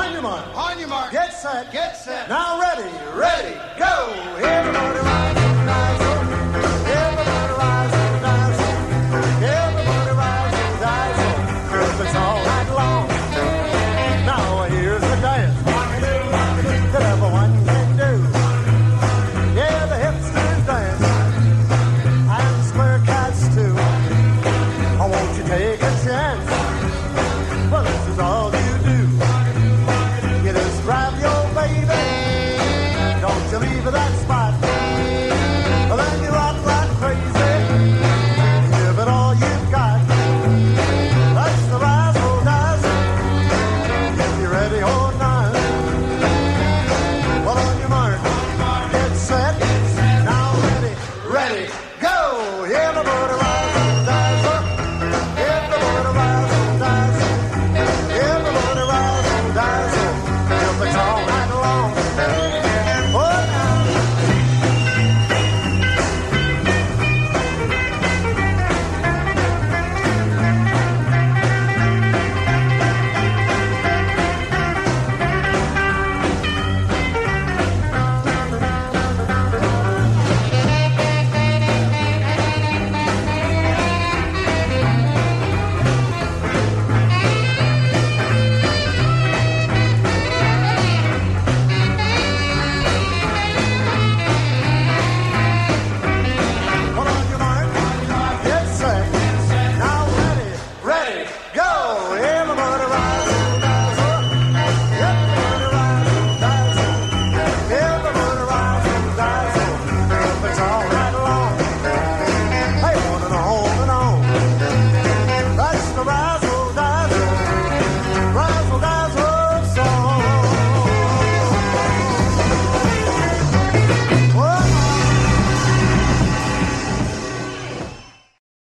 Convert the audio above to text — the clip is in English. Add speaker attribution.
Speaker 1: On your mark.
Speaker 2: On your mark.
Speaker 1: Get set.
Speaker 2: Get set.
Speaker 1: Now ready, ready, go. Everybody rise and dance. Everybody rise and dance. Everybody rise and dance. Cause it's all night long. Now here's the dance that everyone can do. Yeah, the hipsters dance and square cats too. Oh, won't you take a chance? Well, this is all you do. You just grab your baby, don't you leave her that spot.